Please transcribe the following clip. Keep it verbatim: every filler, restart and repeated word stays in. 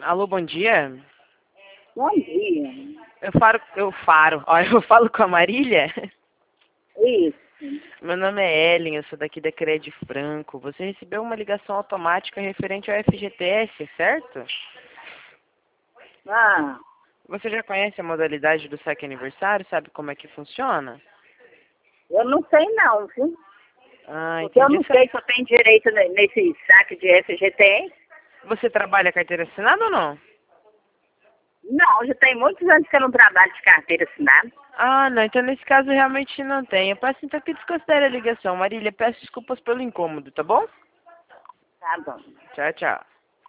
Alô, bom dia. Bom dia. Eu falo, eu faro, ó, eu falo com a Marília. Isso. Meu nome é Ellen, eu sou daqui da Crédito Franco. Você recebeu uma ligação automática referente ao F G T S, certo? Ah, Você já conhece a modalidade do saque aniversário? Sabe como é que funciona? eu não sei não, viu? Ah, Porque eu entendi. não sei se eu tenho direito ne- nesse saque de F G T S. Você trabalha carteira assinada ou não? Não, já tem muitos anos que eu não trabalho de carteira assinada. Ah, não. Então, nesse caso, realmente não tem. Eu peço, então, que desconsidere a ligação. Marília, peço desculpas pelo incômodo, tá bom? Tá bom. Tchau, tchau.